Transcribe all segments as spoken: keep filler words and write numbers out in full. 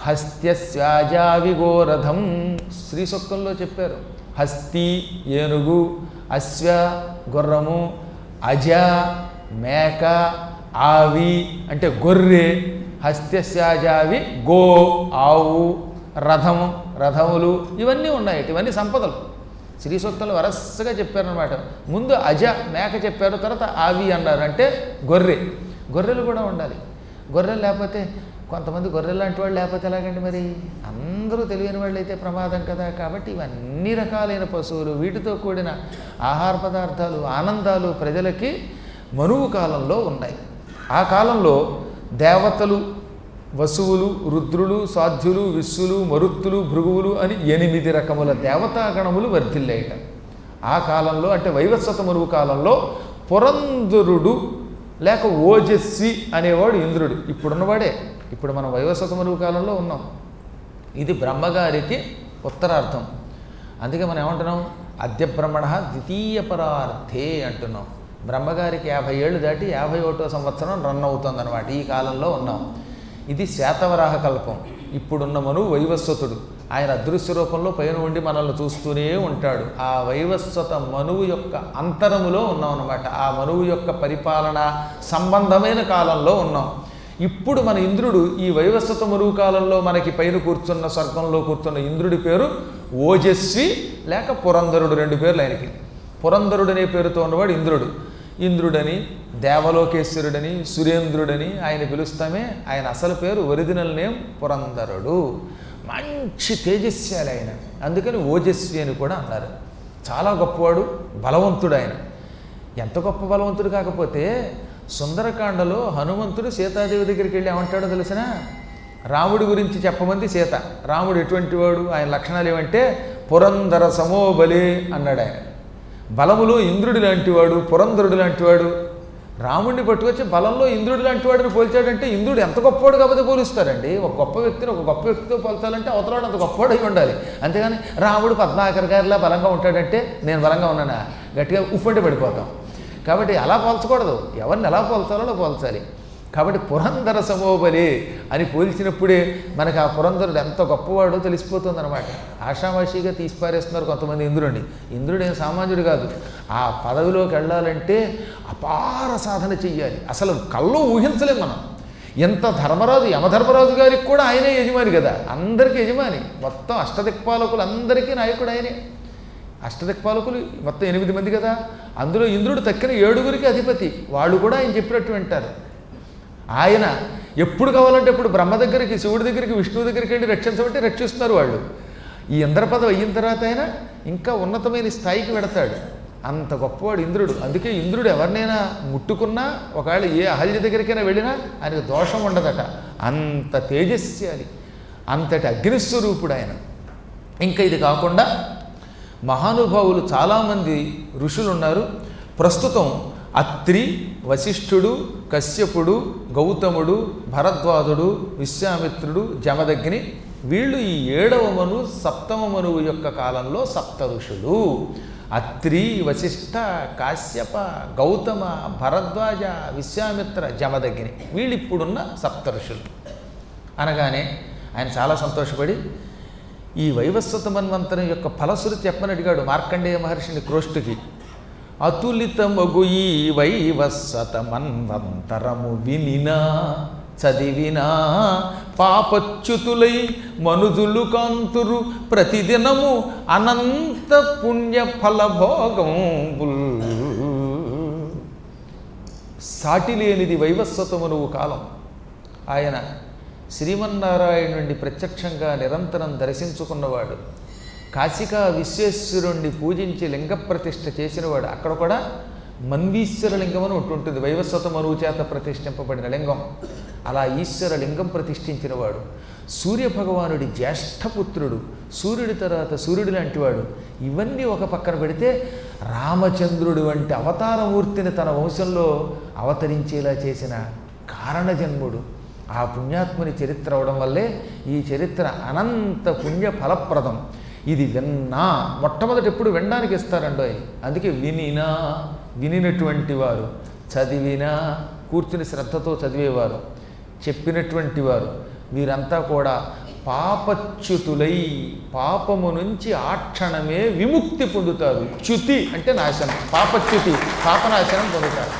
హస్త్యస్యాజావిగోరథం శ్రీ సూక్తంలో చెప్పారు. హస్తి ఏనుగు, అశ్వ గుర్రము, అజ మేక, ఆవి అంటే గొర్రె, హస్త్యస్యాజావి గో ఆవు, రథము రథములు ఇవన్నీ ఉన్నాయి. ఇవన్నీ సంపదలు శ్రీ సూక్తంలో వరసగా చెప్పారనమాట. ముందు అజ మేక చెప్పారు, తర్వాత ఆవి అన్నారు, అంటే గొర్రె. గొర్రెలు కూడా ఉండాలి. గొర్రెలు లేకపోతే కొంతమంది గొర్రెలు లాంటి వాళ్ళు లేకపోతే ఎలాగండి మరి? అందరూ తెలియని వాళ్ళు అయితే ప్రమాదం కదా. కాబట్టి ఇవన్నీ రకాలైన పశువులు, వీటితో కూడిన ఆహార పదార్థాలు, ఆనందాలు ప్రజలకి మనువు కాలంలో ఉన్నాయి. ఆ కాలంలో దేవతలు, వసువులు, రుద్రులు, సాధ్యులు, విశ్వులు, మరుత్తులు, భృగువులు అని ఎనిమిది రకముల దేవతాగణములు వర్ధిల్లేయట. ఆ కాలంలో అంటే వైవస్వత మనువు కాలంలో పురంధరుడు లేక ఓజస్వి అనేవాడు ఇంద్రుడు. ఇప్పుడున్నవాడే. ఇప్పుడు మనం వైవస్వత మనువు కాలంలో ఉన్నాం. ఇది బ్రహ్మగారికి ఉత్తరార్థం. అందుకే మనం ఏమంటున్నాం? అద్య బ్రహ్మణ ద్వితీయ పరార్థే అంటున్నాం. బ్రహ్మగారికి యాభై ఏళ్ళు దాటి యాభై ఒకటో సంవత్సరం రన్ అవుతుందన్నమాట. ఈ కాలంలో ఉన్నాం. ఇది శాతవరాహ కల్పం. ఇప్పుడున్న మనువు వైవస్వతుడు. ఆయన అదృశ్య రూపంలో పైన ఉండి మనల్ని చూస్తూనే ఉంటాడు. ఆ వైవస్వత మనువు యొక్క అంతరములో ఉన్నాం అన్నమాట. ఆ మనువు యొక్క పరిపాలన సంబంధమైన కాలంలో ఉన్నాం. ఇప్పుడు మన ఇంద్రుడు ఈ వైవస్వత మనువు కాలంలో మనకి పైన కూర్చున్న స్వర్గంలో కూర్చున్న ఇంద్రుడి పేరు ఓజస్వి లేక పురంధరుడు. రెండు పేర్లు ఆయనకి. పురంధరుడు అనే పేరుతో ఉన్నవాడు ఇంద్రుడు. ఇంద్రుడని, దేవలోకేశ్వరుడని, సురేంద్రుడని ఆయన పిలుస్తామే. ఆయన అసలు పేరు ఒరిజినల్ నేమ్ పురంధరుడు. మంచి తేజస్యాలి ఆయన. అందుకని ఓజస్వి అని కూడా అన్నారు. చాలా గొప్పవాడు, బలవంతుడు ఆయన. ఎంత గొప్ప బలవంతుడు కాకపోతే సుందరకాండలో హనుమంతుడు సీతాదేవి దగ్గరికి వెళ్ళి ఏమంటాడో తెలిసిన? రాముడి గురించి చెప్పమంది సీత. రాముడు ఎటువంటి వాడు, ఆయన లక్షణాలు ఏమంటే పురంధర సమోబలే అన్నాడు ఆయన. బలములో ఇంద్రుడి లాంటివాడు, పురంధరుడు లాంటివాడు. రాముడిని పట్టుకొచ్చి బలంలో ఇంద్రుడి లాంటి వాడిని పోల్చాడంటే ఇంద్రుడు ఎంత గొప్పవాడు కాకపోతే పోలుస్తారండి. ఒక గొప్ప వ్యక్తిని ఒక గొప్ప వ్యక్తితో పోల్చాలంటే అవతలవాడు అంత గొప్పవాడు అయి ఉండాలి. అంతేగాని రాముడు పద్మాకర్ గారిలా బలంగా ఉంటాడంటే నేను బలంగా ఉన్నానా, గట్టిగా ఉఫ్ఫంటే పడిపోతాం. కాబట్టి అలా పోల్చకూడదు. ఎవరిని ఎలా పోల్చాలో అలా పోల్చాలి. కాబట్టి పురంధర సమోబలి అని పోల్చినప్పుడే మనకు ఆ పురంధరుడు ఎంత గొప్పవాడో తెలిసిపోతుంది అనమాట. ఆషామాషిగా తీసిపారేస్తున్నారు కొంతమంది ఇంద్రుడిని. ఇంద్రుడు ఏం సామాన్యుడు కాదు. ఆ పదవిలోకి వెళ్ళాలంటే అపార సాధన చెయ్యాలి. అసలు కల్లో ఊహించలేం మనం. ఎంత ధర్మరాజు, యమధర్మరాజు గారికి కూడా ఆయనే యజమాని కదా. అందరికీ యజమాని. మొత్తం అష్టదిక్పాలకులు అందరికీ నాయకుడు ఆయనే. అష్టదిక్పాలకులు మొత్తం ఎనిమిది మంది కదా. అందులో ఇంద్రుడు తక్కిన ఏడుగురికి అధిపతి. వాళ్ళు కూడా ఆయన చెప్పినట్టు వింటారు. ఆయన ఎప్పుడు కావాలంటే ఇప్పుడు బ్రహ్మ దగ్గరికి, శివుడి దగ్గరికి, విష్ణువు దగ్గరికి వెళ్ళి రక్షించబట్టి రక్షిస్తున్నారు వాళ్ళు. ఈ ఇంద్రపదవి అయిన తర్వాత ఆయన ఇంకా ఉన్నతమైన స్థాయికి వెడతాడు. అంత గొప్పవాడు ఇంద్రుడు. అందుకే ఇంద్రుడు ఎవరినైనా ముట్టుకున్నా, ఒకవేళ ఏ అహల్య దగ్గరికైనా వెళ్ళినా ఆయనకు దోషం ఉండదట. అంత తేజస్యాలి, అంతటి అగ్నిస్వరూపుడు ఆయన. ఇంకా ఇది కాకుండా మహానుభావులు చాలామంది ఋషులు ఉన్నారు. ప్రస్తుతం అత్రి, వశిష్ఠుడు, కశ్యపుడు, గౌతముడు, భరద్వాజుడు, విశ్వామిత్రుడు, జమదగ్ని వీళ్ళు ఈ ఏడవ మను సప్తమ మనువు యొక్క కాలంలో సప్త ఋషులు. అత్రి, వశిష్ఠ, కాశ్యప, గౌతమ, భరద్వాజ, విశ్వామిత్ర, జమదగ్ని వీళ్ళు ఇప్పుడున్న సప్త ఋషులు. అనగానే ఆయన చాలా సంతోషపడి ఈ వైవస్వత మన్వంతరం యొక్క ఫలశ్రుతి చెప్పని అడిగాడు మార్కండేయ మహర్షిని క్రోష్టుకి. అతులితమగు ఈ వైవస్వత మన్వంతరము వినినా చదివినా పాపచ్యుతులై మనుజులు కాంతురు ప్రతిదినము అనంత పుణ్య ఫలభోగంబుల్. సాటి లేనిది వైవస్వతమనువు కాలం. ఆయన శ్రీమన్నారాయణుడిని ప్రత్యక్షంగా నిరంతరం దర్శించుకున్నవాడు. కాశికా విశ్వేశ్వరుణ్ణి పూజించి లింగ ప్రతిష్ఠ చేసినవాడు. అక్కడ కూడా మన్వీశ్వర లింగం అని ఒకటి ఉంటుంది, వైవస్వత మనువు చేత ప్రతిష్ఠింపబడిన లింగం. అలా ఈశ్వర లింగం ప్రతిష్ఠించినవాడు. సూర్యభగవానుడి జ్యేష్ఠపుత్రుడు, సూర్యుడి తర్వాత సూర్యుడి లాంటివాడు. ఇవన్నీ ఒక పక్కన పెడితే రామచంద్రుడు వంటి అవతారమూర్తిని తన వంశంలో అవతరించేలా చేసిన కారణజన్ముడు. ఆ పుణ్యాత్ముని చరిత్ర అవడం వల్లే ఈ చరిత్ర అనంత పుణ్య ఫలప్రదం. ఇది విన్నా మొట్టమొదటి ఎప్పుడు వినడానికి ఇస్తారండో. అందుకే వినినా, వినినటువంటి వారు, చదివినా కూర్చుని శ్రద్ధతో చదివేవారు, చెప్పినటువంటి వారు వీరంతా కూడా పాపచ్యుతులై పాపము నుంచి ఆ క్షణమే విముక్తి పొందుతారు. చ్యుతి అంటే నాశనం, పాపచ్యుతి పాపనాశనం పొందుతారు.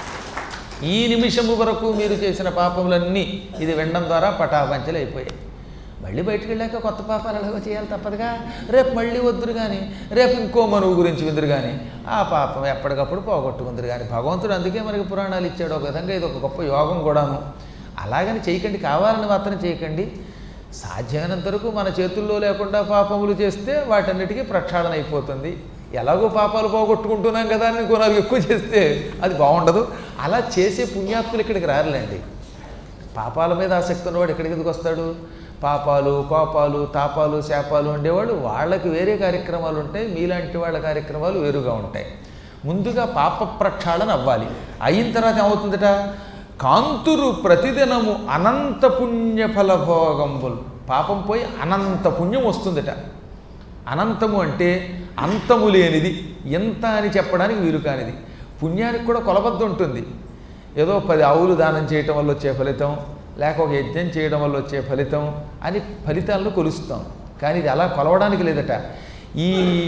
ఈ నిమిషము వరకు మీరు చేసిన పాపములన్నీ ఇది వినడం ద్వారా పటాపంచలు అయిపోయాయి. మళ్ళీ బయటికి వెళ్ళాక కొత్త పాపాలు ఎలాగో చేయాలి తప్పదుగా. రేపు మళ్ళీ వద్దురు కానీ, రేపు ఇంకో మనువు గురించి విందురు కానీ, ఆ పాపం ఎప్పటికప్పుడు పోగొట్టుకుందరు కానీ. భగవంతుడు అందుకే మనకి పురాణాలు ఇచ్చాడు. ఒక విధంగా ఇది ఒక గొప్ప యోగం కూడాను. అలాగని చేయకండి, కావాలని మాత్రం చేయకండి. సాధ్యమైనంత వరకు మన చేతుల్లో లేకుండా పాపములు చేస్తే వాటన్నిటికీ ప్రక్షాళన అయిపోతుంది. ఎలాగో పాపాలు పోగొట్టుకుంటున్నాం కదా అని ఇంకో నాలుగు ఎక్కువ చేస్తే అది బాగుండదు. అలా చేసే పుణ్యాత్ములు ఇక్కడికి రారులేండి. పాపాల మీద ఆసక్తి ఉన్నవాడు ఎక్కడికి ఎందుకు వస్తాడు? పాపాలు, కోపాలు, తాపాలు, శాపాలు ఉండేవాళ్ళు వాళ్ళకి వేరే కార్యక్రమాలు ఉంటాయి, మీలాంటి వాళ్ళ కార్యక్రమాలు వేరుగా ఉంటాయి. ముందుగా పాప ప్రక్షాళన అవ్వాలి. అయిన తర్వాత ఏమవుతుందట? కాంతురు ప్రతిదినము అనంత పుణ్య ఫలభోగంబులు. పాపం పోయి అనంత పుణ్యం వస్తుందట. అనంతము అంటే అంతము లేనిది, ఎంత అని చెప్పడానికి వీలు కానిది. పుణ్యానికి కూడా కొలబద్ద ఉంటుంది. ఏదో పది ఆవులు దానం చేయటం వల్ల వచ్చే ఫలితం, లేక ఒక యజ్ఞం చేయడం వల్ల వచ్చే ఫలితం అని ఫలితాలను కొలుస్తాం. కానీ ఇది అలా కొలవడానికి లేదట. ఈ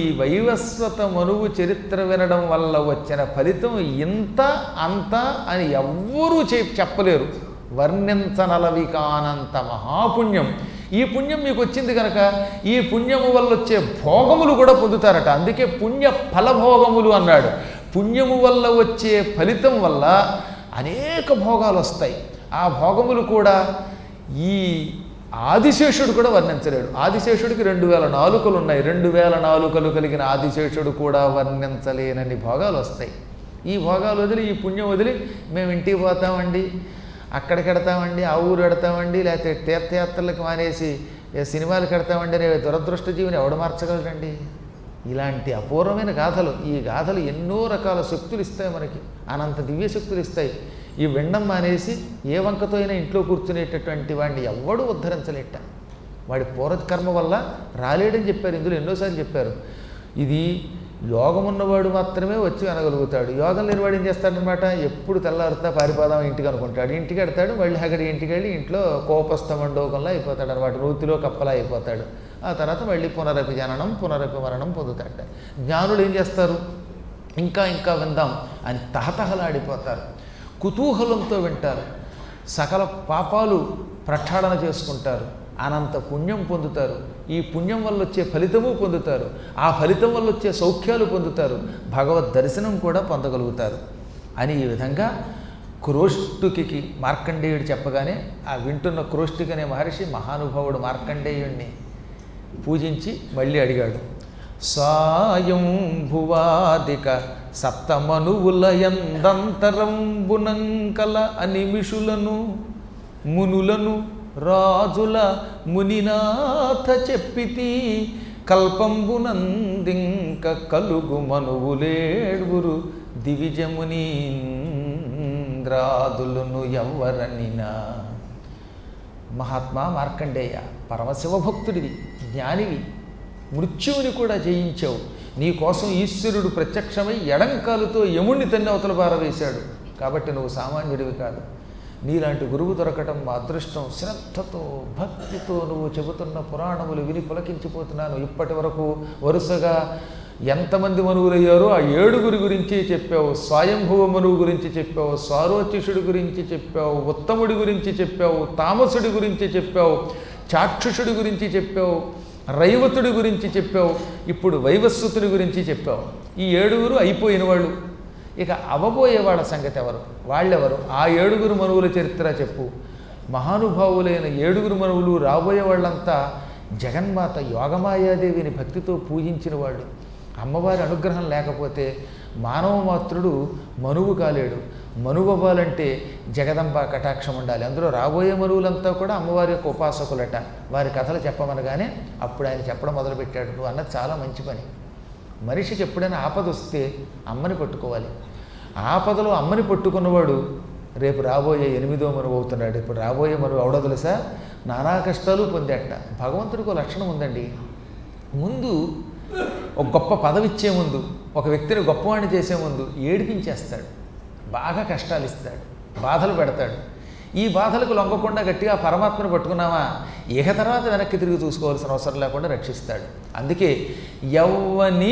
వైవస్వత మనువు చరిత్ర వినడం వల్ల వచ్చిన ఫలితం ఇంత అంత అని ఎవ్వరూ చె చెప్పలేరు. వర్ణించనలవి కానంత మహాపుణ్యం. ఈ పుణ్యం మీకు వచ్చింది కనుక ఈ పుణ్యము వల్ల వచ్చే భోగములు కూడా పొందుతారట. అందుకే పుణ్య ఫలభోగములు అన్నాడు. పుణ్యము వల్ల వచ్చే ఫలితం వల్ల అనేక భోగాలు వస్తాయి. ఆ భోగములు కూడా ఈ ఆదిశేషుడు కూడా వర్ణించలేడు. ఆదిశేషుడికి రెండు వేల నాలుకలు ఉన్నాయి. రెండు వేల నాలుకలు కలిగిన ఆదిశేషుడు కూడా వర్ణించలేనన్ని భోగాలు వస్తాయి. ఈ భోగాలు వదిలి, ఈ పుణ్యం వదిలి మేము ఇంటికి పోతామండి, అక్కడికి వెడతామండి, ఆ ఊరు పెడతామండి, లేకపోతే తీర్థయాత్రలకు మానేసి సినిమాలు కడతామండి అనే దురదృష్ట జీవిని ఎవడు మార్చగలరండి? ఇలాంటి అపూర్వమైన గాథలు, ఈ గాథలు ఎన్నో రకాల శక్తులు ఇస్తాయి మనకి, అనంత దివ్య శక్తులు ఇస్తాయి. ఈ విండం మానేసి ఏ వంకతో అయినా ఇంట్లో కూర్చునేటటువంటి వాడిని ఎవ్వడూ ఉద్ధరించలేట. వాడి పూర్వకర్మ వల్ల రాలేడని చెప్పారు. ఇందులో ఎన్నోసార్లు చెప్పారు. ఇది యోగం ఉన్నవాడు మాత్రమే వచ్చి అనగలుగుతాడు. యోగం లేనివాడు ఏం చేస్తాడనమాట? ఎప్పుడు తెల్లారుతా పారిపోదాం ఇంటికి అనుకుంటాడు. ఇంటికి వెడతాడు, మళ్ళీ అక్కడికి ఇంటికి వెళ్ళి ఇంట్లో కోపస్థ మండోకంలా అయిపోతాడు అనమాట. నూతిలో కప్పలా అయిపోతాడు. ఆ తర్వాత మళ్ళీ పునరపి జననం పునరపి మరణం పొందుతాడు. జ్ఞానులు ఏం చేస్తారు? ఇంకా ఇంకా విందాం అని తహతహలాడిపోతారు. కుతూహలంతో వింటారు. సకల పాపాలు ప్రక్షాళన చేసుకుంటారు. అనంత పుణ్యం పొందుతారు. ఈ పుణ్యం వల్ల వచ్చే ఫలితము పొందుతారు. ఆ ఫలితం వల్ల వచ్చే సౌఖ్యాలు పొందుతారు. భగవద్ దర్శనం కూడా పొందగలుగుతారు అని ఈ విధంగా క్రోష్టుకి మార్కండేయుడు చెప్పగానే ఆ వింటున్న క్రోష్టికి అనే మహర్షి మహానుభావుడు మార్కండేయుణ్ణి పూజించి మళ్ళీ అడిగాడు. సాయం భువాదిక సప్తమనువులయందంతరంబునంకల అనిమిషులను మునులను రాజుల మునినాథ చెప్పితి కల్పంబునందింక కలుగు మనువులేడుగురు దివిజమునీంద్రాదులను ఎవ్వరనినా. మహాత్మా మార్కండేయ, పరమశివభక్తుడివి, జ్ఞానివి, మృత్యువుని కూడా జయించావు. నీ కోసం ఈశ్వరుడు ప్రత్యక్షమై ఎడంకాలుతో యముణ్ణి తన్ని అవతల పారవేశాడు. కాబట్టి నువ్వు సామాన్యుడివి కాదు. నీలాంటి గురువు దొరకటం మా అదృష్టం. శ్రద్ధతో భక్తితో నువ్వు చెబుతున్న పురాణములు విని పులకించిపోతున్నాను. ఇప్పటి వరకు వరుసగా ఎంతమంది మనువులయ్యారో ఆ ఏడుగురి గురించి చెప్పావు. స్వయంభువ మనువు గురించి చెప్పావు, సారోచిషుడి గురించి చెప్పావు, ఉత్తముడి గురించి చెప్పావు, తామసుడి గురించి చెప్పావు, చాక్షుషుడి గురించి చెప్పావు, రైవతుడి గురించి చెప్పావు, ఇప్పుడు వైవస్వతుడి గురించి చెప్పావు. ఈ ఏడుగురు అయిపోయిన వాళ్ళు. ఇక అవబోయే వాళ్ళ సంగతి ఎవరు? వాళ్ళెవరు? ఆ ఏడుగురు మనువుల చరిత్ర చెప్పు. మహానుభావులైన ఏడుగురు మనువులు రాబోయే వాళ్ళంతా జగన్మాత యోగమాయాదేవిని భక్తితో పూజించిన వాళ్ళు. అమ్మవారి అనుగ్రహం లేకపోతే మానవ మాత్రుడు మనువు కాలేడు. మనువు అవ్వాలంటే జగదంబ కటాక్షం ఉండాలి. అందులో రాబోయే మనువులంతా కూడా అమ్మవారి యొక్క ఉపాసకులట. వారి కథలు చెప్పమనగానే అప్పుడు ఆయన చెప్పడం మొదలుపెట్టాడు. నువ్వు అన్నది చాలా మంచి పని. మనిషికి ఎప్పుడైనా ఆపద వస్తే అమ్మని పట్టుకోవాలి. ఆపదలో అమ్మని పట్టుకున్నవాడు రేపు రాబోయే ఎనిమిదో మనువు అవుతున్నాడు. ఇప్పుడు రాబోయే మనువు అవడో తెలుసా? నానా కష్టాలు పొందేట. భగవంతుడికి ఒక లక్షణం ఉందండి. ముందు ఒక గొప్ప పదవి ఇచ్చే ముందు, ఒక వ్యక్తిని గొప్పవాణ్ణి చేసే ముందు ఏడిపించేస్తాడు. బాగా కష్టాలు ఇస్తాడు, బాధలు పెడతాడు. ఈ బాధలకు లొంగకుండా గట్టిగా పరమాత్మను పట్టుకున్నామా ఇహ తర్వాత వెనక్కి తిరిగి చూసుకోవాల్సిన అవసరం లేకుండా రక్షిస్తాడు. అందుకే యవ్వని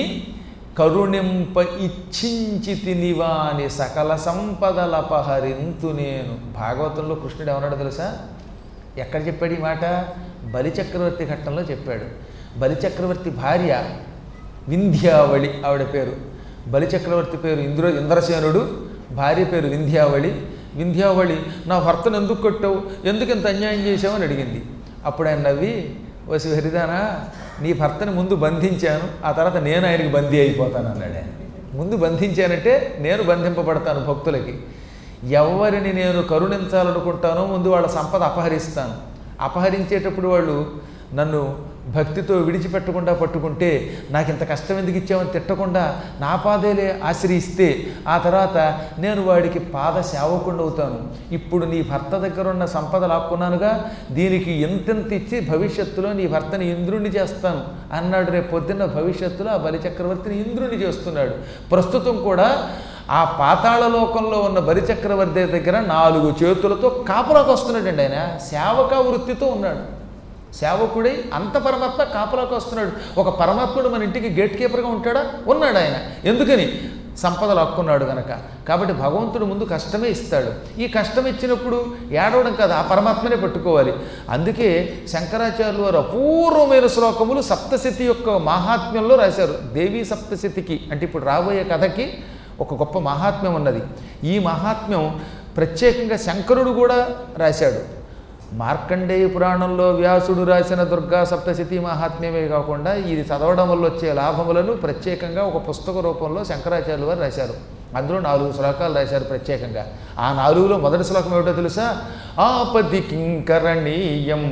కరుణింప ఇచ్చించి తినివాని సకల సంపదలపహరింతు నేను. భాగవతంలో కృష్ణుడు ఏమన్నాడో తెలుసా? ఎక్కడ చెప్పాడు ఈ మాట? బలిచక్రవర్తి ఘట్టంలో చెప్పాడు. బలిచక్రవర్తి భార్య వింధ్యావళి ఆవిడ పేరు. బలిచక్రవర్తి పేరు ఇంద్ర ఇంద్రసేనుడు, భార్య పేరు వింధ్యావళి. వింధ్యావళి నా భర్తను ఎందుకు కొట్టావు, ఎందుకు ఇంత అన్యాయం చేసావు అని అడిగింది. అప్పుడు ఆయన నవ్వి, వసి హరిదానా నీ భర్తని ముందు బంధించాను, ఆ తర్వాత నేను ఆయనకి బందీ అయిపోతాను అన్నాడు ఆయన. ముందు బంధించానంటే నేను బంధింపబడతాను భక్తులకి. ఎవరిని నేను కరుణించాలనుకుంటానో ముందు వాళ్ళ సంపద అపహరిస్తాను. అపహరించేటప్పుడు వాళ్ళు నన్ను భక్తితో విడిచిపెట్టకుండా పట్టుకుంటే నాకు ఇంత కష్టం ఎందుకు ఇచ్చామని తిట్టకుండా నా పాదేలే ఆశ్రయిస్తే ఆ తర్వాత నేను వాడికి పాద సేవకుండా అవుతాను. ఇప్పుడు నీ భర్త దగ్గర ఉన్న సంపద లాక్కున్నానుగా, దీనికి ఎంతెంత ఇచ్చి భవిష్యత్తులో నీ భర్తని ఇంద్రుణ్ణి చేస్తాను అన్నాడు. రేపు పొద్దున్న భవిష్యత్తులో ఆ బలిచక్రవర్తిని ఇంద్రుణ్ణి చేస్తున్నాడు. ప్రస్తుతం కూడా ఆ పాతాళ లోకంలో ఉన్న బలిచక్రవర్తి దగ్గర నాలుగు చేతులతో కాపులాకు వస్తున్నాడండి. ఆయన సేవక వృత్తితో ఉన్నాడు. సేవకుడై అంత పరమాత్మ కాపులాకు వస్తున్నాడు. ఒక పరమాత్ముడు మన ఇంటికి గేట్ కీపర్గా ఉంటాడా? ఉన్నాడు ఆయన. ఎందుకని? సంపదలు హక్కున్నాడు కనుక. కాబట్టి భగవంతుడు ముందు కష్టమే ఇస్తాడు. ఈ కష్టం ఇచ్చినప్పుడు ఏడవడం కాదు, ఆ పరమాత్మనే పట్టుకోవాలి. అందుకే శంకరాచార్యులు వారు అపూర్వమైన శ్లోకములు సప్తశతి యొక్క మహాత్మ్యంలో రాశారు. దేవీ సప్తశతికి అంటే ఇప్పుడు రాబోయే కథకి ఒక గొప్ప మహాత్మ్యం ఉన్నది. ఈ మహాత్మ్యం ప్రత్యేకంగా శంకరుడు కూడా రాశాడు. మార్కండేయ పురాణంలో వ్యాసుడు రాసిన దుర్గా సప్తశతి మహాత్మ్యమే కాకుండా ఇది చదవడం వల్ల వచ్చే లాభములను ప్రత్యేకంగా ఒక పుస్తక రూపంలో శంకరాచార్యులు వారు రాశారు. అందులో నాలుగు శ్లోకాలు రాశారు ప్రత్యేకంగా. ఆ నాలుగులో మొదటి శ్లోకం ఏమిటో తెలుసా? ఆపది కింకరణీయం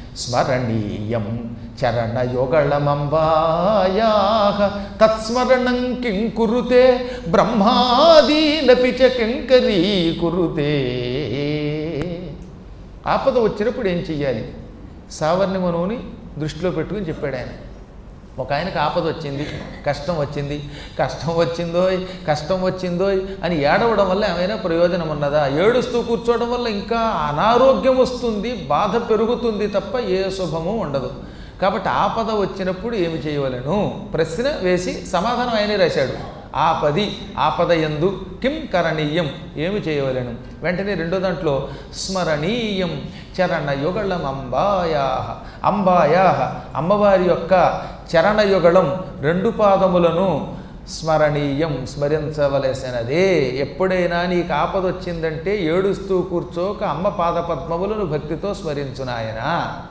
స్మరణీయం చరణయుగళమంబాయా తత్స్మరణం కిం కురుతే బ్రహ్మాదీనపి చ కింకరీ కురుతే. ఆపద వచ్చినప్పుడు ఏం చెయ్యాలి? సావర్ణి మనువుని దృష్టిలో పెట్టుకుని చెప్పాడు ఆయన. ఒక ఆయనకు ఆపద వచ్చింది, కష్టం వచ్చింది. కష్టం వచ్చిందోయ్ కష్టం వచ్చిందోయ్ అని ఏడవడం వల్ల ఏమైనా ప్రయోజనం ఉన్నదా? ఏడుస్తూ కూర్చోవడం వల్ల ఇంకా అనారోగ్యం వస్తుంది, బాధ పెరుగుతుంది తప్ప ఏ శుభము ఉండదు. కాబట్టి ఆపద వచ్చినప్పుడు ఏమి చేయవలను ప్రశ్న వేసి సమాధానం ఆయనే రాశాడు. ఆపది ఆపద యందు కిం కరణీయం ఏమి చేయవలను. వెంటనే రెండో దాంట్లో స్మరణీయం చరణయుగళం అంబాయా అంబాయా అమ్మవారి యొక్క చరణయుగళం రెండు పాదములను స్మరణీయం స్మరించవలసినదే. ఎప్పుడైనా నీకు ఆపద వచ్చిందంటే ఏడుస్తూ కూర్చోక అమ్మ పాదపద్మములను భక్తితో స్మరించునాయనా.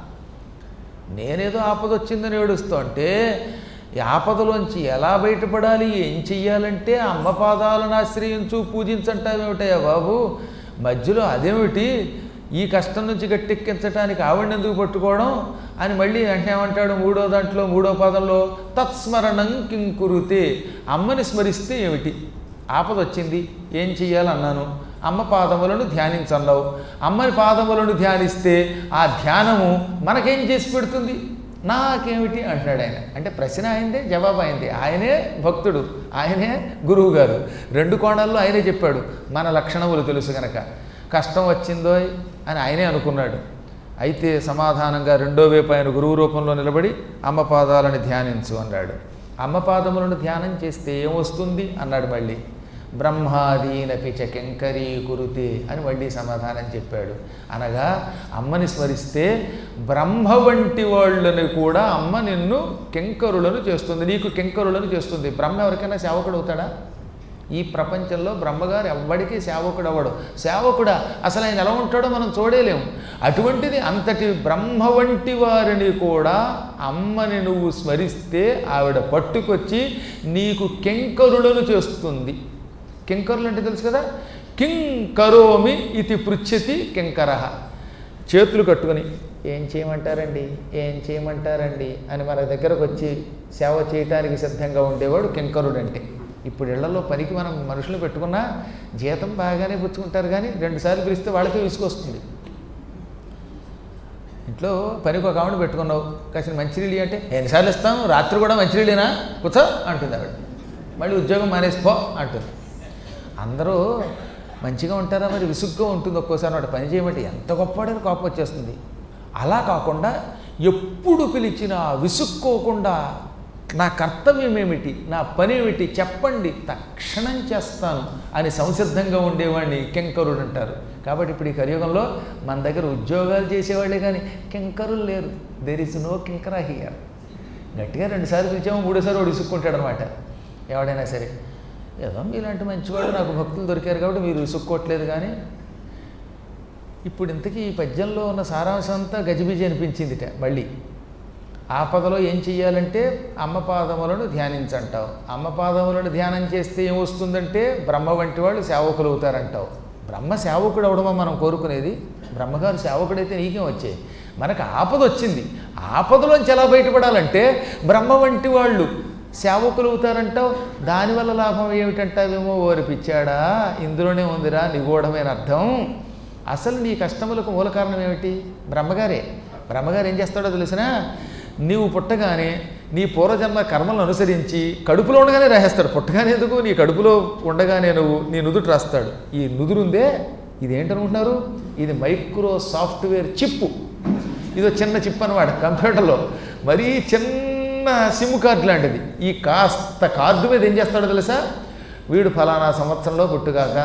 నేనేదో ఆపద వచ్చిందని ఏడుస్తూ అంటే ఈ ఆపదలోంచి ఎలా బయటపడాలి, ఏం చెయ్యాలంటే అమ్మ పాదాలను ఆశ్రయించు పూజించంటావేమిటయ్యా బాబు. మధ్యలో అదేమిటి ఈ కష్టం నుంచి గట్టెక్కించడానికి ఆవిడని ఎందుకు పట్టుకోవడం అని మళ్ళీ అంటే ఏమంటాడు మూడో దాంట్లో మూడో పాదంలో తత్స్మరణం కింకురుతే. అమ్మని స్మరిస్తే ఏమిటి? ఆపద వచ్చింది ఏం చెయ్యాలన్నాను, అమ్మ పాదములను ధ్యానించన్నావు. అమ్మని పాదములను ధ్యానిస్తే ఆ ధ్యానము మనకేం చేసి పెడుతుంది? నాకేమిటి అంటున్నాడు ఆయన. అంటే ప్రశ్న అయిందే, జవాబు అయింది. ఆయనే భక్తుడు, ఆయనే గురువు గారు. రెండు కోణాల్లో ఆయనే చెప్పాడు. మన లక్షణములు తెలుసు కనుక కష్టం వచ్చిందో అని ఆయనే అనుకున్నాడు. అయితే సమాధానంగా రెండో వైపు ఆయన గురువు రూపంలో నిలబడి అమ్మ పాదాలను ధ్యానించు అన్నాడు. అమ్మ పాదములను ధ్యానం చేస్తే ఏమొస్తుంది అన్నాడు. మళ్ళీ బ్రహ్మాదీనపి చ కింకరీ కురుతే అని మళ్ళీ సమాధానం చెప్పాడు. అనగా అమ్మని స్మరిస్తే బ్రహ్మ వంటి వాళ్ళని కూడా అమ్మ నిన్ను కింకరులను చేస్తుంది, నీకు కింకరులను చేస్తుంది. బ్రహ్మ ఎవరికైనా సేవకుడు అవుతాడా? ఈ ప్రపంచంలో బ్రహ్మగారు ఎవ్వడికి సేవకుడు అవ్వడు. సేవకుడా అసలు ఆయన ఎలా ఉంటాడో మనం చూడలేము. అటువంటిది అంతటి బ్రహ్మ వంటి వారిని కూడా అమ్మని నువ్వు స్మరిస్తే ఆవిడ పట్టుకొచ్చి నీకు కింకరులను చేస్తుంది. కింకరులు అంటే తెలుసు కదా, కిం కరోమి ఇది పృచ్ఛతి కింకర. చేతులు కట్టుకొని ఏం చేయమంటారండి ఏం చేయమంటారండి అని మన దగ్గరకు వచ్చి సేవ చేయటానికి సిద్ధంగా ఉండేవాడు కింకరుడు అంటే. ఇప్పుడు ఇళ్లలో పనికి మనం మనుషులు పెట్టుకున్నా జీతం బాగానే పుచ్చుకుంటారు, కానీ రెండుసార్లు పిలిస్తే వాళ్ళకే విసుకొస్తుంది. ఇంట్లో పనికి ఒక ఆవిడ పెట్టుకున్నావు, కాసిన మంచినీళ్ళు అంటే ఎన్నిసార్లు ఇస్తాను, రాత్రి కూడా మంచినీళ్ళేనా కూర్చో అంటుంది ఆవిడ. మళ్ళీ ఉద్యోగం మానేసిపో అంటుంది. అందరూ మంచిగా ఉంటారా మరి? విసుగ్గా ఉంటుంది ఒక్కోసారి. వాడు పని చేయమంటే ఎంత గొప్పవాడని కోపం వచ్చేస్తుంది. అలా కాకుండా ఎప్పుడు పిలిచినా విసుక్కోకుండా నా కర్తవ్యం ఏమిటి, నా పని ఏమిటి చెప్పండి, తక్షణం చేస్తాను అని సంసిద్ధంగా ఉండేవాడిని కింకరుడు అంటారు. కాబట్టి ఇప్పుడు ఈ కలియుగంలో మన దగ్గర ఉద్యోగాలు చేసేవాళ్ళే కానీ కింకరులు లేరు. దేర్ ఇస్ నో కింకరా హియర్. గట్టిగా రెండుసార్లు పిలిచాము, మూడోసారి వాడు విసుక్కుంటాడు అనమాట. ఎవడైనా సరే ఏదో మీలాంటి మంచివాడు నాకు భక్తులు దొరికారు కాబట్టి మీరు విసుక్కోవట్లేదు. కానీ ఇప్పుడు ఇంతకీ ఈ పద్యంలో ఉన్న సారాంశం అంతా గజిబిజి అనిపించిందిట. మళ్ళీ ఆపదలో ఏం చెయ్యాలంటే అమ్మ పాదములను ధ్యానించంటావు. అమ్మ పాదములను ధ్యానం చేస్తే ఏమొస్తుందంటే బ్రహ్మ వంటి వాళ్ళు సేవకులు అవుతారంటావు. బ్రహ్మ సేవకుడు అవడమో మనం కోరుకునేది? బ్రహ్మగారు సేవకుడైతే నీకేం వచ్చాయి? మనకు ఆపద వచ్చింది, ఆపదలోంచి ఎలా బయటపడాలంటే బ్రహ్మ వంటి వాళ్ళు సేవకులు అవుతారంటావు. దానివల్ల లాభం ఏమిటంటావేమో. ఓరిపిచ్చాడా, ఇందులోనే ఉందిరా నిగూఢమైన అర్థం. అసలు నీ కష్టములకు మూల కారణం ఏమిటి? బ్రహ్మగారే. బ్రహ్మగారు ఏం చేస్తాడో తెలిసినా, నీవు పుట్టగానే నీ పూర్వజన్మ కర్మలను అనుసరించి కడుపులో ఉండగానే రాసేస్తాడు. పుట్టగానే ఎందుకు, నీ కడుపులో ఉండగానే నువ్వు నీ నుదుటి రాస్తాడు. ఈ నుదురుందే ఇదేంటనుకుంటున్నారు? ఇది మైక్రో సాఫ్ట్వేర్ చిప్పు. ఇదో చిన్న చిప్ అన్నమాట కంప్యూటర్లో, మరీ చిన్న సిమ్ కార్డు లాంటిది. ఈ కాస్త కార్డు మీద ఏం చేస్తాడో తెలుసా, వీడు ఫలానా సంవత్సరంలో పుట్టుగాక,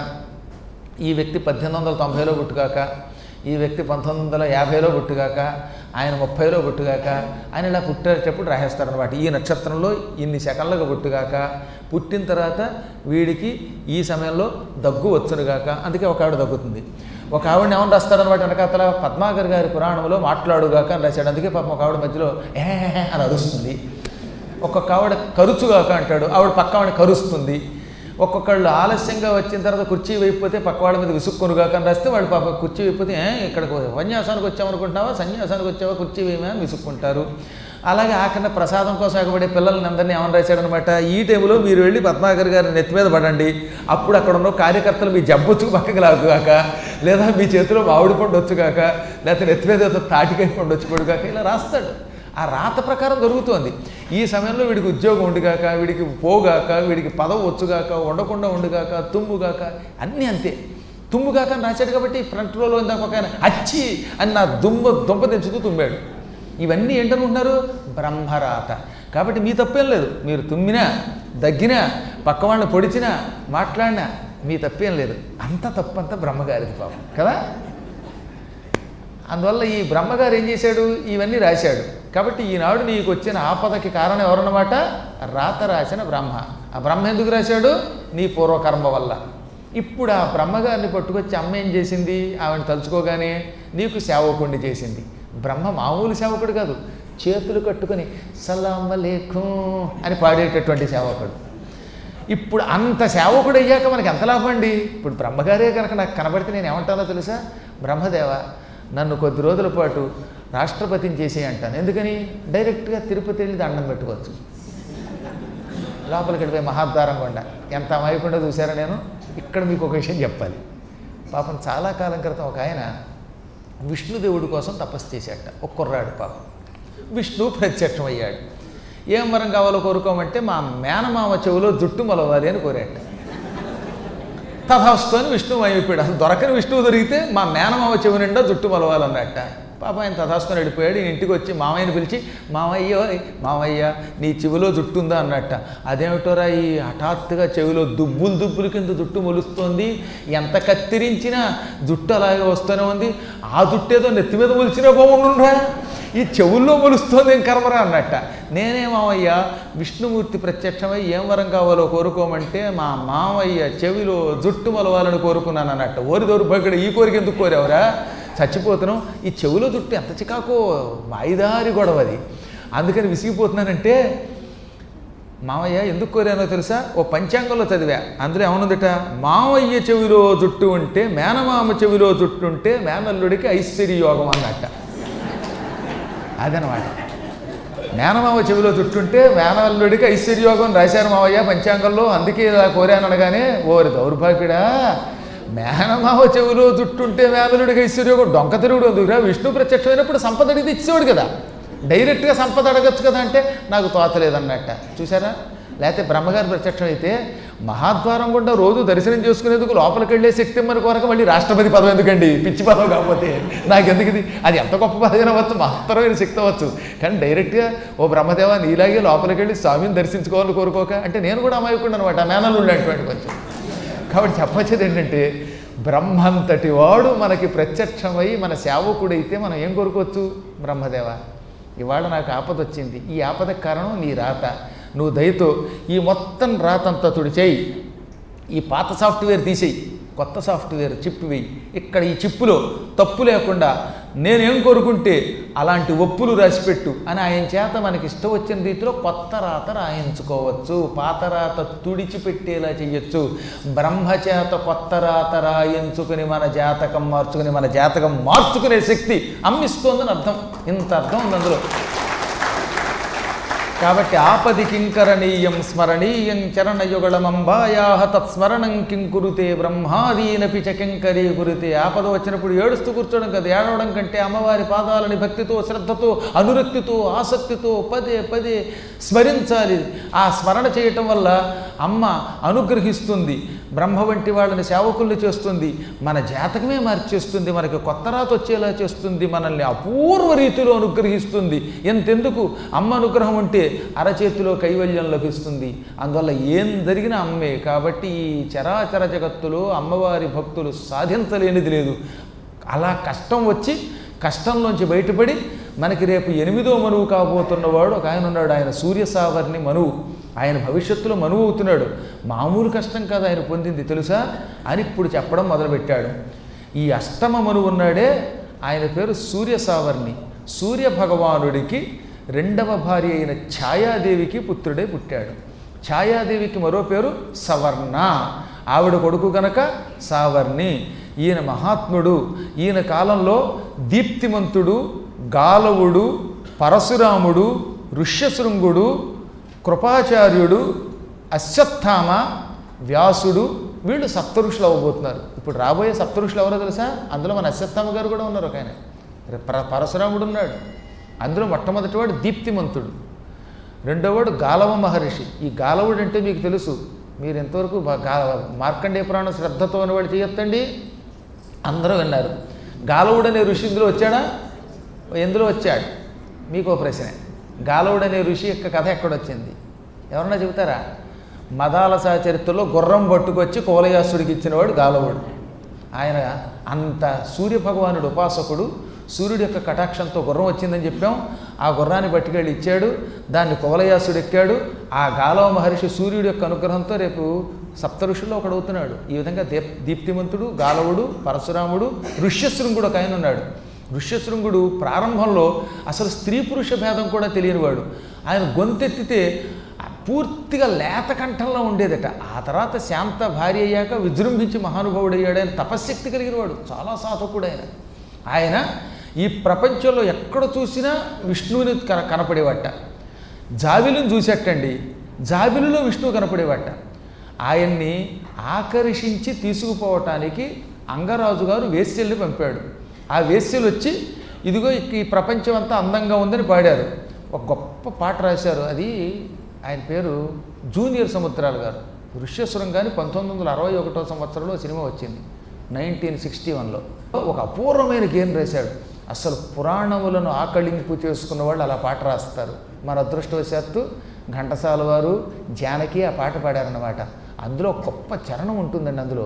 ఈ వ్యక్తి పద్దెనిమిది వందల తొంభైలో పుట్టుగాక, ఈ వ్యక్తి పంతొమ్మిది వందల యాభైలో పుట్టుగాక, ఆయన ముప్పైలో పుట్టుగాక, ఆయన ఇలా పుట్టేటప్పుడు రాసేస్తారనమాట. ఈ నక్షత్రంలో ఇన్ని సెకండ్లకు పుట్టుగాక, పుట్టిన తర్వాత వీడికి ఈ సమయంలో దగ్గు వచ్చునుగాక. అందుకే ఒక ఆవిడ దగ్గుతుంది. ఒక ఆవిడని ఏమని రాస్తాడనమాట వెనకాతల, పద్మాకర్ గారి పురాణంలో మాట్లాడుగాక అని రాశాడు. అందుకే పాపం ఒక ఆవిడ మధ్యలో ఏ అని అరుస్తుంది. ఒక్కొక్క ఆవిడ కరుచుగాక అంటాడు, ఆవిడ పక్క ఆవిడ కరుస్తుంది. ఒక్కొక్కళ్ళు ఆలస్యంగా వచ్చిన తర్వాత కుర్చీ వైపుపోతే పక్క వాళ్ళ మీద విసుక్కునుగాక అని రాస్తే వాళ్ళు పాప కుర్చీ వైపుపోతే ఇక్కడికి ఉపన్యాసానికి వచ్చామనుకుంటున్నావా, సన్యాసానికి వచ్చావా, కుర్చీ వేయమా అని విసుక్కుంటారు. అలాగే ఆఖరిన ప్రసాదం కోసం ఎగబడే పిల్లల్ని అందరినీ ఏమని రాశాడనమాట, ఈ టైంలో మీరు వెళ్ళి పద్మాకర్ గారి నెత్తి మీద పడండి, అప్పుడు అక్కడ ఉన్న కార్యకర్తలు మీ జబ్బొచ్చుకు పక్కకి లాగుగాక, లేదా మీ చేతిలో మామిడి పండు వచ్చుగాక, లేకపోతే నెత్తి మీద తాటికాయ పండు వచ్చి పడుగాక, ఇలా రాస్తాడు. ఆ రాత ప్రకారం దొరుకుతోంది. ఈ సమయంలో వీడికి ఉద్యోగం ఉండుగాక, వీడికి పోగాక, వీడికి పదవి వచ్చుగాక, ఉండకుండా ఉండుగాక, తుమ్ముగాక, అన్నీ అంతే. తుమ్ముగాక అని రాశాడు కాబట్టి ఫ్రంట్ రోలో ఇందాక ఒక ఆయన అచ్చి అని నా దుమ్మ దుంప తెచ్చుతూ తుమ్మాడు. ఇవన్నీ ఏంటనుకుంటున్నారు? బ్రహ్మరాత. కాబట్టి మీ తప్పేం లేదు. మీరు తుమ్మినా, దగ్గినా, పక్క వాళ్ళని పొడిచినా, మాట్లాడినా మీ తప్పేం లేదు. అంత తప్పంతా బ్రహ్మగారిది పాపం కదా. అందువల్ల ఈ బ్రహ్మగారు ఏం చేశాడు, ఇవన్నీ రాశాడు. కాబట్టి ఈనాడు నీకు వచ్చిన ఆపదకి కారణం ఎవరన్నమాట? రాత రాసిన బ్రహ్మ. ఆ బ్రహ్మ ఎందుకు రాశాడు? నీ పూర్వకర్మ వల్ల. ఇప్పుడు ఆ బ్రహ్మగారిని పట్టుకొచ్చి అమ్మ ఏం చేసింది, ఆవిడని తలుచుకోగానే నీకు సేవకుడిని చేసింది. బ్రహ్మ మామూలు సేవకుడు కాదు, చేతులు కట్టుకొని సలాం అలైకుం అని పాడేటటువంటి సేవకుడు. ఇప్పుడు అంత సేవకుడు అయ్యాక మనకి ఎంత లాభం అండి? ఇప్పుడు బ్రహ్మగారే కనుక నాకు కనబడితే నేను ఏమంటానో తెలుసా, బ్రహ్మదేవ నన్ను కొద్ది రోజుల పాటు రాష్ట్రపతిని చేసే అంటాను. ఎందుకని? డైరెక్ట్గా తిరుపతి వెళ్ళి దండం పెట్టుకోవచ్చు. లోపలికి వెళ్ళిపోయి మహాద్వారం కొండ ఎంత అమాయకుండా చూసారా. నేను ఇక్కడ మీకు ఒక విషయం చెప్పాలి. పాపం చాలా కాలం క్రితం ఒక ఆయన విష్ణుదేవుడి కోసం తపస్సు చేశాట. ఒక కుర్రాడు పాపం. విష్ణు ప్రత్యక్షం అయ్యాడు. ఏం వరం కావాలో కోరుకోమంటే మా మేనమామ చెవులో జుట్టు మొలవాలి అని కోరాట. తథాస్తు అని విష్ణువు అయిపోయాడు. అసలు దొరకని విష్ణువు దొరికితే మా మేనమామ చెవు నిండా జుట్టు మొలవాలన్నట్ట. పాప ఆయన తథాస్తుని వెళ్ళిపోయాడు. ఈయన ఇంటికి వచ్చి మామయ్యని పిలిచి, మామయ్య మామయ్య నీ చెవిలో జుట్టు ఉందా అన్నట్ట. అదేమిటోరా ఈ హఠాత్తుగా చెవిలో దుబ్బులు దుబ్బుల కింద జుట్టు మొలుస్తోంది, ఎంత కత్తిరించినా జుట్టు అలాగే వస్తూనే ఉంది, ఆ జుట్టు ఏదో నెత్తి మీద మొలిచినా బాగుండురా, ఈ చెవుల్లో మొలుస్తోంది ఏం కర్మరా అన్నట్ట. నేనే మామయ్య విష్ణుమూర్తి ప్రత్యక్షమై ఏం వరం కావాలో కోరుకోమంటే మా మామయ్య చెవిలో జుట్టు మొలవాలని కోరుకున్నాను అన్నట్ట. ఓరి దౌర్భాగ్యుడు, ఈ కోరిక ఎందుకు కోరావురా, చచ్చిపోతున్నాం, ఈ చెవిలో జుట్టు ఎంత చికాకో మాయిదారి గొడవది, అందుకని విసిగిపోతున్నానంటే మామయ్య ఎందుకు కోరానో తెలుసా, ఓ పంచాంగంలో చదివా, అందులో ఏమనుందట, మామయ్య చెవిలో జుట్టు ఉంటే మేనమామ చెవిలో జుట్టు ఉంటే మేనల్లుడికి ఐశ్వర్య యోగం అన్నట్ట. అదనమాట, మేనమామ చెవిలో జుట్టుంటే మేనల్లుడికి ఐశ్వర్యోగం రాశారు మావయ్య పంచాంగంలో, అందుకే ఇలా కోరాను అనగానే ఓరి దౌర్భాగ్యుడా, మేనమామ చెవిలో జుట్టుంటే మేనల్లుడికి ఐశ్వర్యోగం డొంక తిరుగుడు ఎందుకురా, విష్ణు ప్రత్యక్షమైనప్పుడు సంపద అడిగితే ఇచ్చేవాడు కదా, డైరెక్ట్గా సంపద అడగచ్చు కదా అంటే నాకు తోచలేదన్నట్ట. చూసారా, లేకపోతే బ్రహ్మగారి ప్రత్యక్షం అయితే మహాద్వారం గుండా రోజు దర్శనం చేసుకునేందుకు లోపలికి వెళ్ళే శక్తి మన కొరకు మళ్ళీ రాష్ట్రపతి పదవి ఎందుకండి, పిచ్చి పదవి కాకపోతే నాకెందుకు ఇది, అది ఎంత గొప్ప పదవి అవ్వచ్చు, మహత్తరమైన శక్తి అవ్వచ్చు. కానీ డైరెక్ట్గా ఓ బ్రహ్మదేవ నీలాగే లోపలికి వెళ్ళి స్వామిని దర్శించుకోవాలని కోరుకోక అంటే నేను కూడా అమాయకుండా అనమాట, ఆ మేనల్లుండి అటువంటి కొంచెం. కాబట్టి చెప్పొచ్చేది ఏంటంటే బ్రహ్మంతటి వాడు మనకి ప్రత్యక్షమై మన సేవకుడైతే మనం ఏం కోరుకోవచ్చు, బ్రహ్మదేవ ఇవాళ నాకు ఆపద వచ్చింది, ఈ ఆపదకు కారణం నీ రాత, నువ్వు దయతో ఈ మొత్తం రాతంతా తుడిచేయి, ఈ పాత సాఫ్ట్వేర్ తీసేయి, కొత్త సాఫ్ట్వేర్ చిప్ వేయి, ఇక్కడ ఈ చిప్పులో తప్పు లేకుండా నేనేం కోరుకుంటే అలాంటి ఒప్పులు రాసిపెట్టు అని ఆయన చేత మనకి ఇష్టం వచ్చిన రీతిలో కొత్త రాత రాయించుకోవచ్చు, పాత రాత తుడిచిపెట్టేలా చెయ్యొచ్చు. బ్రహ్మచేత కొత్త రాత రాయించుకుని మన జాతకం మార్చుకుని మన జాతకం మార్చుకునే శక్తి అమ్మిస్తోందని అర్థం. ఇంత అర్థం ఉంది అందులో. కాబట్టి ఆపది కింకరణీయం స్మరణీయం చరణయుగళమంబాయా తత్స్మరణం కింకురుతే బ్రహ్మాదీనపి చ కింకరీ కురుతే. ఆపద వచ్చినప్పుడు ఏడుస్తూ కూర్చోవడం కదా, ఏడవడం కంటే అమ్మవారి పాదాలని భక్తితో శ్రద్ధతో అనురక్తితో ఆసక్తితో పదే పదే స్మరించాలి. ఆ స్మరణ చేయటం వల్ల అమ్మ అనుగ్రహిస్తుంది, బ్రహ్మ వంటి వాళ్ళని సేవకుల్ని చేస్తుంది, మన జాతకమే మార్చేస్తుంది, మనకి కొత్త రాత వచ్చేలా చేస్తుంది, మనల్ని అపూర్వ రీతిలో అనుగ్రహిస్తుంది. ఎంతెందుకు అమ్మ అనుగ్రహం ఉంటే అరచేతిలో కైవల్యం లభిస్తుంది. అందువల్ల ఏం జరిగినా అమ్మే. కాబట్టి ఈ చరాచర జగత్తులో అమ్మవారి భక్తులు సాధించలేనిది లేదు. అలా కష్టం వచ్చి కష్టంలోంచి బయటపడి మనకి రేపు ఎనిమిదో మనువు కాబోతున్నవాడు ఒక ఆయన ఉన్నాడు, ఆయన సూర్య సావర్ణి మనువు. ఆయన భవిష్యత్తులో మనువు అవుతున్నాడు. మామూలు కష్టం కాదు ఆయన పొందింది తెలుసా అని ఇప్పుడు చెప్పడం మొదలుపెట్టాడు. ఈ అష్టమ మనువు ఉన్నాడే ఆయన పేరు సూర్య సావర్ణి. సూర్య భగవానుడికి రెండవ భార్య అయిన ఛాయాదేవికి పుత్రుడే పుట్టాడు. ఛాయాదేవికి మరో పేరు సవర్ణ, ఆవిడ కొడుకు గనక సావర్ణి. ఈయన మహాత్ముడు. ఈయన కాలంలో దీప్తిమంతుడు, గాలవుడు, పరశురాముడు, ఋష్యశృంగుడు, కృపాచార్యుడు, అశ్వత్థామ, వ్యాసుడు వీళ్ళు సప్తఋషులు అవ్వబోతున్నారు. ఇప్పుడు రాబోయే సప్తఋషులు ఎవరో తెలుసా? అందులో మన అశ్వత్థామ గారు కూడా ఉన్నారు. ఒక ఆయన పర పరశురాముడు ఉన్నాడు. అందులో మొట్టమొదటివాడు దీప్తిమంతుడు, రెండోవాడు గాలవ మహర్షి. ఈ గాలవుడు అంటే మీకు తెలుసు, మీరు ఎంతవరకు మార్కండేయ పురాణం శ్రద్ధతో అనేవాడు చేయొద్దండి, అందరూ విన్నారు. గాలవుడు అనే ఋషి ఇందులో వచ్చాడా? ఎందులో వచ్చాడు? మీకు ప్రశ్న, గాలవుడు అనే ఋషి యొక్క కథ ఎక్కడొచ్చింది ఎవరన్నా చెబుతారా? మదాలస చరిత్రలో గుర్రం పట్టుకొచ్చి కువలయాసుడికి ఇచ్చినవాడు గాలవుడు. ఆయన అంత సూర్యభగవానుడు ఉపాసకుడు. సూర్యుడి యొక్క కటాక్షంతో గుర్రం వచ్చిందని చెప్పాం. ఆ గుర్రాన్ని పట్టుకెళ్ళి ఇచ్చాడు, దాన్ని కువలయాసుడు ఎక్కాడు. ఆ గాలవ మహర్షి సూర్యుడి యొక్క అనుగ్రహంతో రేపు సప్త ఋషుల్లో ఒకడు అవుతున్నాడు. ఈ విధంగా దీప్ దీప్తిమంతుడు, గాలవుడు, పరశురాముడు, ఋష్యశృంగుడు ఒక ఆయన ఉన్నాడు. ఋష్యశృంగుడు ప్రారంభంలో అసలు స్త్రీ పురుష భేదం కూడా తెలియనివాడు. ఆయన గొంతెత్తితే పూర్తిగా లేత కంఠంలో ఉండేదట. ఆ తర్వాత శాంత భార్య అయ్యాక విజృంభించి మహానుభావుడయ్యాడు. ఆయన తపశ్శక్తి కలిగినవాడు, చాలా సాధకుడు ఆయన. ఆయన ఈ ప్రపంచంలో ఎక్కడ చూసినా విష్ణువుని కన కనపడేవాట. జాబిలిని చూసేటండి, జాబిలిలో విష్ణువు కనపడేవాట. ఆయన్ని ఆకర్షించి తీసుకుపోవటానికి అంగరాజు గారు వేశ్యల్ని పంపాడు. ఆ వేశ్యలు వచ్చి ఇదిగో ఈ ప్రపంచం అంతా అందంగా ఉందని పాడారు. ఒక గొప్ప పాట రాశారు. అది ఆయన పేరు జూనియర్ సముద్రాలు గారు. ఋష్యశృంగాన్ని పంతొమ్మిది వందల అరవై ఒకటో సంవత్సరంలో సినిమా వచ్చింది, నైన్టీన్ సిక్స్టీ వన్లో. ఒక అపూర్వమైన గేయం రాశాడు. అసలు పురాణములను ఆకళింపు చేసుకున్న వాళ్ళు అలా పాట రాస్తారు. మన అదృష్టవశాత్తు ఘంటసాల వారు, జానకి ఆ పాట పాడారన్నమాట. అందులో గొప్ప చరణం ఉంటుందండి. అందులో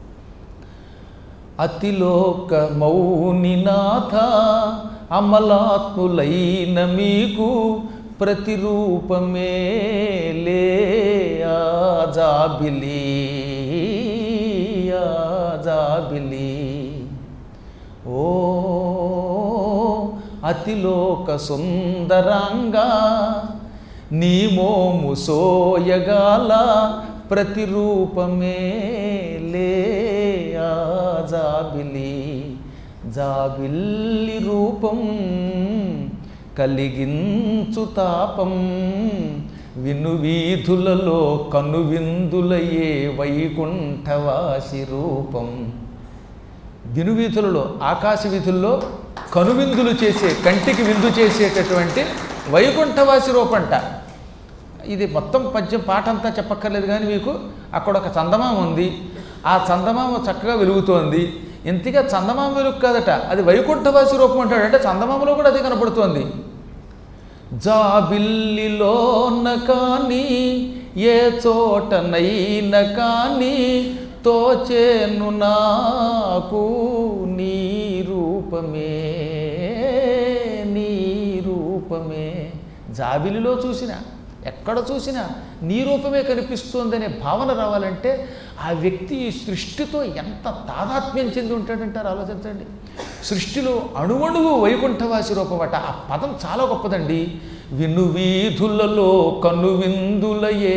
అతిలోక మౌనినాథ అమలాత్ములైన మీకు ప్రతిరూపమే లే ఆజాబిలి ఆజాబిలి. ఓ అతిలోక సుందరంగా నీ మోము సోయగాల ప్రతిరూపమే లే ఆజాబిలి. జాబిల్లి రూపం కలిగించు తాపం విను వీధులలో కనువిందులయే వైకుంఠవాసి రూపం. వినువీధులలో, ఆకాశ వీధుల్లో కనువిందులు చేసే, కంటికి విందు చేసేటటువంటి వైకుంఠవాసి రూపంట. ఇది మొత్తం పద్యం పాట అంతా చెప్పక్కర్లేదు కానీ మీకు అక్కడ ఒక చందమామ ఉంది, ఆ చందమామ చక్కగా వెలుగుతోంది. ఇంతగా చందమామ వెలుగు కాదట, అది వైకుంఠవాసి రూపం అంటాడు. అంటే చందమామలో కూడా అది కనపడుతోంది. జాబిల్లిలోన కానీ ఏ చోటనైన కానీ తోచేను నాకు నీ రూపమే, నీ రూపమే. జాబిలిలో చూసినా ఎక్కడ చూసినా నీ రూపమే కనిపిస్తోందనే భావన రావాలంటే ఆ వ్యక్తి ఈ సృష్టితో ఎంత తాదాత్మ్యం చెంది ఉంటాడంటారు. ఆలోచించండి. సృష్టిలో అణువణువు వైకుంఠవాసి రూపమట. ఆ పదం చాలా గొప్పదండి. విను వీధులలో కను విందులయే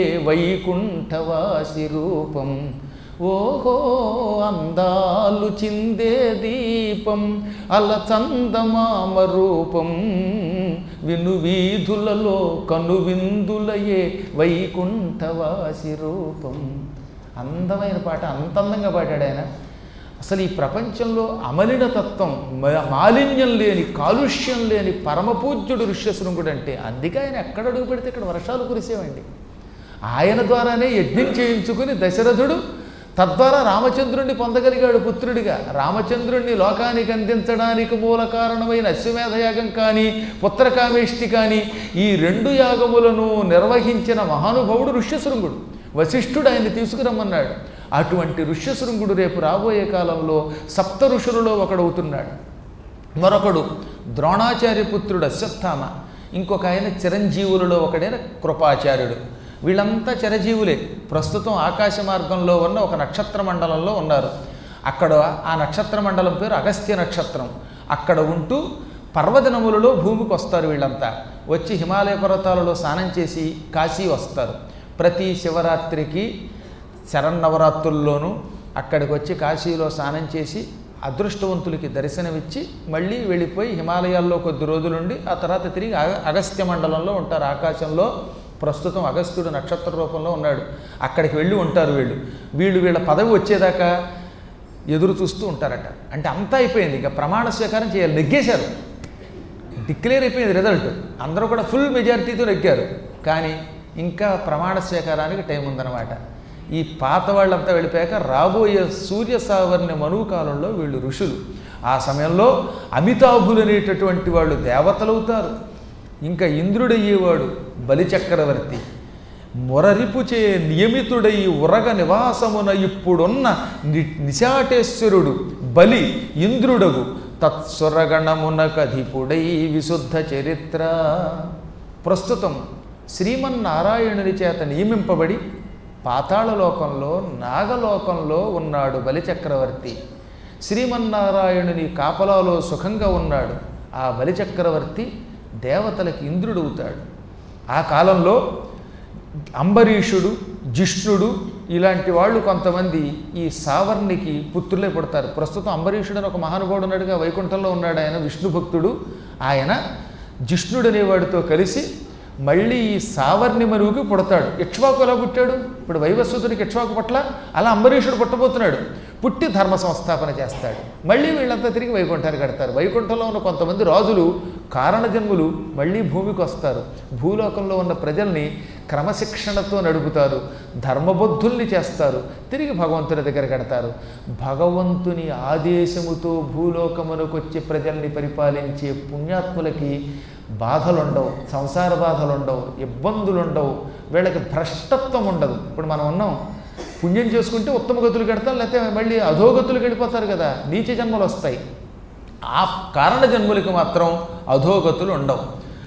వైకుంఠవాసి రూపం, ఓహో అందాలు చిందే దీపం అల చందమామ రూపం, విను వీధులలో కను విందులయే వైకుంఠవాసి రూపం. అందమైన పాట, అంత అందంగా పాడాడు ఆయన. అసలు ఈ ప్రపంచంలో అమలిన తత్వం, మాలిన్యం లేని, కాలుష్యం లేని పరమపూజ్యుడు ఋష్యశృంగుడు అంటే. అందుకే ఆయన ఎక్కడ అడుగు పెడితే ఇక్కడ వర్షాలు కురిసేవండి. ఆయన ద్వారానే యజ్ఞం చేయించుకుని దశరథుడు తద్వారా రామచంద్రుణ్ణి పొందగలిగాడు పుత్రుడిగా. రామచంద్రుణ్ణి లోకానికి అందించడానికి మూల కారణమైన అశ్వమేధ యాగం కానీ పుత్రకామేష్టి కానీ ఈ రెండు యాగములను నిర్వహించిన మహానుభావుడు ఋష్యశృంగుడు. వశిష్ఠుడు ఆయన్ని తీసుకురమ్మన్నాడు. అటువంటి ఋష్యశృంగుడు రేపు రాబోయే కాలంలో సప్త ఋషులలో ఒకడవుతున్నాడు. మరొకడు ద్రోణాచార్య పుత్రుడు అశ్వత్థామ, ఇంకొక ఆయన చిరంజీవులలో ఒకడైన కృపాచార్యుడు. వీళ్ళంతా చిరజీవులే. ప్రస్తుతం ఆకాశ మార్గంలో ఉన్న ఒక నక్షత్ర మండలంలో ఉన్నారు. అక్కడ ఆ నక్షత్ర మండలం పేరు అగస్త్య నక్షత్రం. అక్కడ ఉంటూ పర్వదినములలో భూమికి వస్తారు. వీళ్ళంతా వచ్చి హిమాలయ పర్వతాలలో స్నానం చేసి కాశీ వస్తారు. ప్రతి శివరాత్రికి శరన్నవరాత్రుల్లోనూ అక్కడికి వచ్చి కాశీలో స్నానం చేసి అదృష్టవంతులకి దర్శనమిచ్చి మళ్ళీ వెళ్ళిపోయి హిమాలయాల్లో కొద్ది రోజులుండి ఆ తర్వాత తిరిగి అగస్త్య మండలంలో ఉంటారు. ఆకాశంలో ప్రస్తుతం అగస్త్యుడు నక్షత్ర రూపంలో ఉన్నాడు. అక్కడికి వెళ్ళి ఉంటారు వీళ్ళు. వీళ్ళు వీళ్ళ పదవి వచ్చేదాకా ఎదురు చూస్తూ ఉంటారట. అంటే అంతా అయిపోయింది, ఇంకా ప్రమాణ స్వీకారం చేయాలి. నెగ్గేశారు, డిక్లేర్ అయిపోయింది రిజల్ట్. అందరూ కూడా ఫుల్ మెజారిటీతో నెగ్గారు. కానీ ఇంకా ప్రమాణ స్వీకారానికి టైం ఉందన్నమాట. ఈ పాత వాళ్ళంతా వెళ్ళిపోయాక రాబోయే సూర్య సావర్ణ్య మనువు కాలంలో వీళ్ళు ఋషులు. ఆ సమయంలో అమితాభులు అనేటటువంటి వాళ్ళు దేవతలవుతారు. ఇంకా ఇంద్రుడయ్యేవాడు బలిచక్రవర్తి. మొరరిపుచే నియమితుడై ఉరగ నివాసమున ఇప్పుడున్న ని నిశాటేశ్వరుడు బలి ఇంద్రుడగు తత్సురగణమునకధిపుడై విశుద్ధ చరిత్ర. ప్రస్తుతం శ్రీమన్నారాయణుని చేత నియమింపబడి పాతాళలోకంలో నాగలోకంలో ఉన్నాడు బలిచక్రవర్తి. శ్రీమన్నారాయణుని కాపలాలో సుఖంగా ఉన్నాడు. ఆ బలిచక్రవర్తి దేవతలకి ఇంద్రుడు అవుతాడు. ఆ కాలంలో అంబరీషుడు, జిష్ణుడు ఇలాంటి వాళ్ళు కొంతమంది ఈ సావర్ణికి పుత్రులే పుడతారు. ప్రస్తుతం అంబరీషుడు అని ఒక మహానుభావుడు ఉన్నాడుగా, వైకుంఠంలో ఉన్నాడు. ఆయన విష్ణు భక్తుడు. ఆయన జిష్ణుడు అనేవాడితో కలిసి మళ్ళీ ఈ సావర్ణి మనువుకి పుడతాడు. ఇక్ష్వాకు ఎలా పుట్టాడు? ఇప్పుడు వైవస్వతుడికి ఇక్ష్వాకు పట్ల అలా అంబరీషుడు పుట్టబోతున్నాడు. పుట్టి ధర్మ సంస్థాపన చేస్తాడు. మళ్ళీ వీళ్ళంతా తిరిగి వైకుంఠాన్ని కడతారు. వైకుంఠంలో ఉన్న కొంతమంది రాజులు కారణజన్ములు మళ్ళీ భూమికి వస్తారు. భూలోకంలో ఉన్న ప్రజల్ని క్రమశిక్షణతో నడుపుతారు, ధర్మబద్ధుల్ని చేస్తారు, తిరిగి భగవంతుని దగ్గర కడతారు. భగవంతుని ఆదేశముతో భూలోకమునకు వచ్చి ప్రజల్ని పరిపాలించే పుణ్యాత్ములకి బాధలుండవు, సంసార బాధలుండవు, ఇబ్బందులుండవు, వీళ్ళకి భ్రష్టత్వం ఉండదు. ఇప్పుడు మనం ఉన్నాం, పుణ్యం చేసుకుంటే ఉత్తమ గతులు కడతారు, లేకపోతే మళ్ళీ అధోగతులకు వెళ్ళిపోతారు కదా, నీచ జన్మలు వస్తాయి. ఆ కారణ జన్ములకి మాత్రం అధోగతులు ఉండవు.